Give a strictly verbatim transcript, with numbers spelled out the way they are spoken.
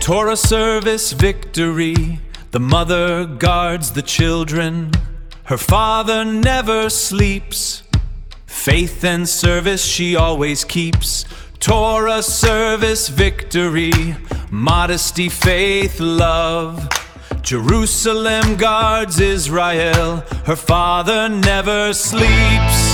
Torah service victory, the mother guards the children, her father never sleeps. Faith and service she always keeps. Torah service victory, modesty, faith, love. Jerusalem guards Israel, her father never sleeps.